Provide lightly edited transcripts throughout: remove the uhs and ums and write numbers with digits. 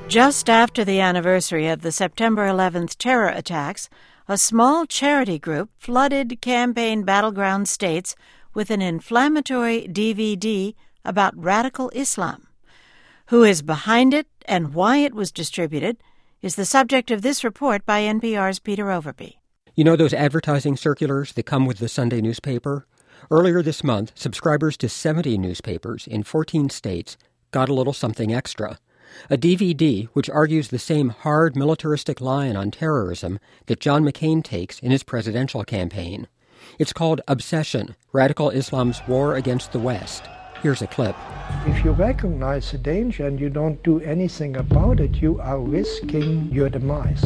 Just after the anniversary of the September 11th terror attacks, a small charity group flooded campaign battleground states with an inflammatory DVD about radical Islam. Who is behind it and why it was distributed is the subject of this report by NPR's Peter Overby. You know those advertising circulars that come with the Sunday newspaper? Earlier this month, subscribers to 70 newspapers in 14 states got a little something extra. A DVD which argues the same hard militaristic line on terrorism that John McCain takes in his presidential campaign. It's called Obsession, Radical Islam's War Against the West. Here's a clip. If you recognize the danger and you don't do anything about it, you are risking your demise.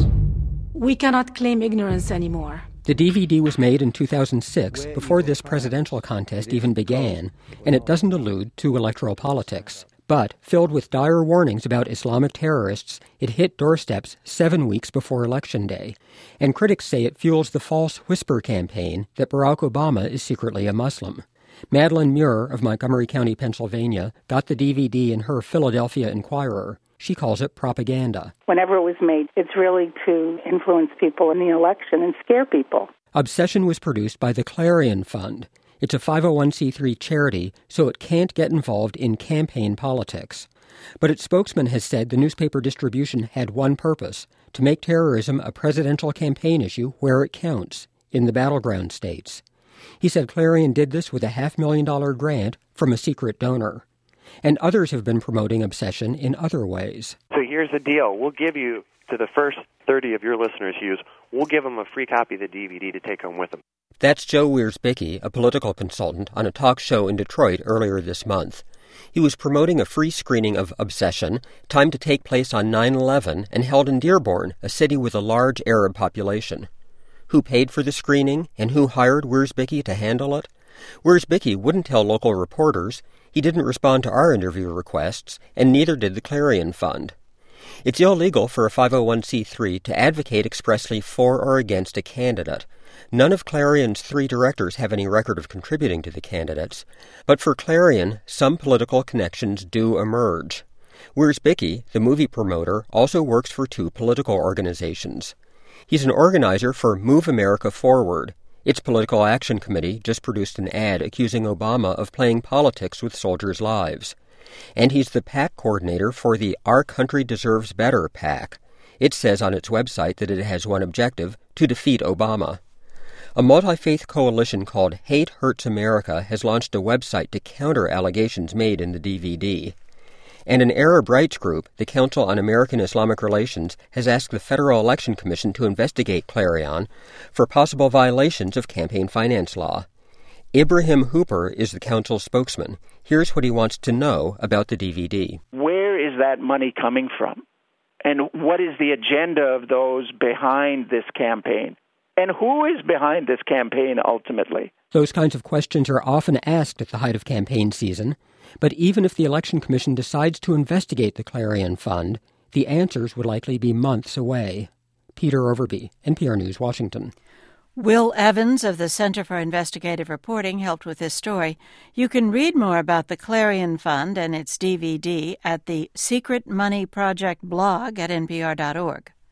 We cannot claim ignorance anymore. The DVD was made in 2006, before this presidential contest even began, and it doesn't allude to electoral politics. But, filled with dire warnings about Islamic terrorists, it hit doorsteps 7 weeks before Election Day. And critics say it fuels the false whisper campaign that Barack Obama is secretly a Muslim. Madeline Muir of Montgomery County, Pennsylvania, got the DVD in her Philadelphia Inquirer. She calls it propaganda. Whenever it was made, it's really to influence people in the election and scare people. Obsession was produced by the Clarion Fund. It's a 501c3 charity, so it can't get involved in campaign politics. But its spokesman has said the newspaper distribution had one purpose, to make terrorism a presidential campaign issue where it counts, in the battleground states. He said Clarion did this with a $500,000 grant from a secret donor. And others have been promoting Obsession in other ways. So here's the deal. We'll give you, to the first 30 of your listeners, Hughes, we'll give them a free copy of the DVD to take home with them. That's Joe Wiersbicki, a political consultant, on a talk show in Detroit earlier this month. He was promoting a free screening of Obsession, timed to take place on 9/11 and held in Dearborn, a city with a large Arab population. Who paid for the screening and who hired Wiersbicki to handle it? Wiersbicki wouldn't tell local reporters. He didn't respond to our interview requests, and neither did the Clarion Fund. It's illegal for a 501c3 to advocate expressly for or against a candidate. None of Clarion's 3 directors have any record of contributing to the candidates, but for Clarion, some political connections do emerge. Wiersbicki, the movie promoter, also works for 2 political organizations. He's an organizer for Move America Forward. Its political action committee just produced an ad accusing Obama of playing politics with soldiers' lives. And he's the PAC coordinator for the Our Country Deserves Better PAC. It says on its website that it has one objective, to defeat Obama. A multi-faith coalition called Hate Hurts America has launched a website to counter allegations made in the DVD. And an Arab rights group, the Council on American Islamic Relations, has asked the Federal Election Commission to investigate Clarion for possible violations of campaign finance law. Ibrahim Hooper is the council's spokesman. Here's what he wants to know about the DVD. Where is that money coming from? And what is the agenda of those behind this campaign? And who is behind this campaign ultimately? Those kinds of questions are often asked at the height of campaign season. But even if the Election Commission decides to investigate the Clarion Fund, the answers would likely be months away. Peter Overby, NPR News, Washington. Will Evans of the Center for Investigative Reporting helped with this story. You can read more about the Clarion Fund and its DVD at the Secret Money Project blog at npr.org.